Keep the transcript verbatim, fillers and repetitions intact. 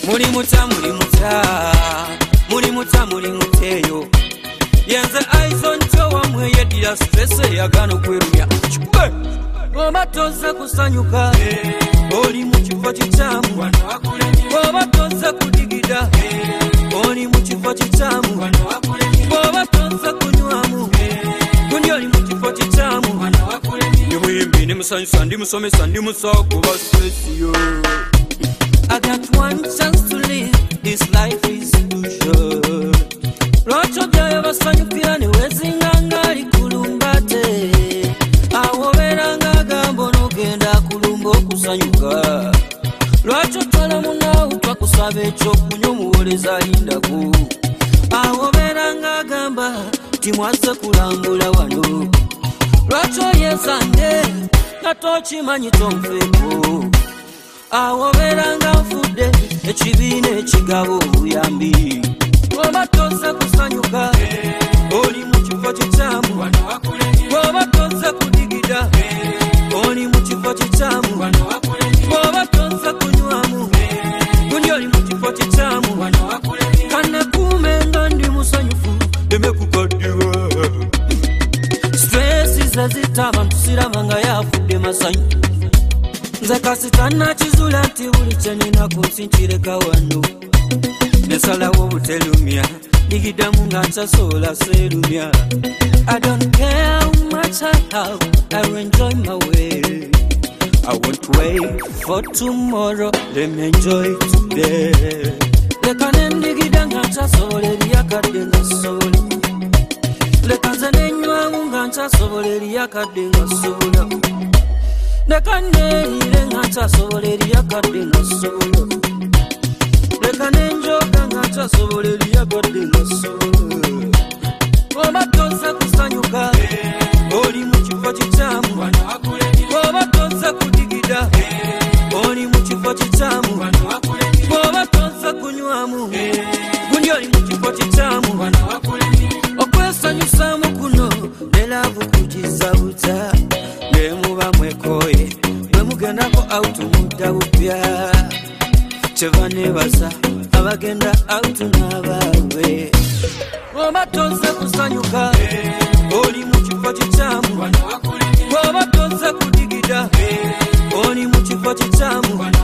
Muri muta muri muta muri muta muri muteyo yenze aizon towa mweye dia stress ya gano kweruya chukwe oba toza kusanyuka oli mu kifo kitamu oba toza kudigida oli mu kifo kitamu oba toza kunywamu gundi oli mu kifo kitamu nimuyimbi nimusanyusa ndimusomesa ndimusakuba stress yo. I got one chance to live, this life is too short. Rocho jayo basanyukira ni wezinganga likulumbate awoberanga gambo nogenda kulumba okusanyuka lwaki tola munawu twakusaba ekyo kunywa omuwoleza lindaku awoberanga gamba timwaze kulambula wano lwaki oyezande nga tokimanyi tonfeeko awoberanga nfudde ekibiina ekigabo obuyambi oba toze kusanyuka oli mu kifo kikyamu oba toze kudigida oli mu kifo kikyamu oba toze kunywamu gundi oli mu kifo kikyamu kanekuume nga ndi musanyufu deme kukaddiwa stress zezita abantu siraba nga yafudde masanyu nze kasitana kizula nti buli kyeninaku nsinkireka wano nesalawo obutelumya digiddamu nga nsasobola seerumya. I don't care how much I have, I will enjoy my way. I won't wait for tomorrow, let me enjoy today. Leka nendigida nga nsasobola eriyakadde nga sobola leka nze nenywamu nga nsasobola eriyakadde nga sobola leka neeyire nga nsasobola eriyakadde nga sobola leka nenjoga nga nsasobola eriyakadde nga sobola oba toze kusanyuka oli mu kifo kikyamu oba toze kudigida oli mu kifo kikyamu oba toze kunywamu gundi oli mu kifo kikyamu okwesanyusamu kuno ne laavu kugiza buta nemuba mwekoye bwe mugendako autu mudda bupya kyeva nebaza abagenda autu n'abaabwe oba toze kusanyuka oli mu kifo kikyamu oba toze kudigida oli mu kifo kikyamu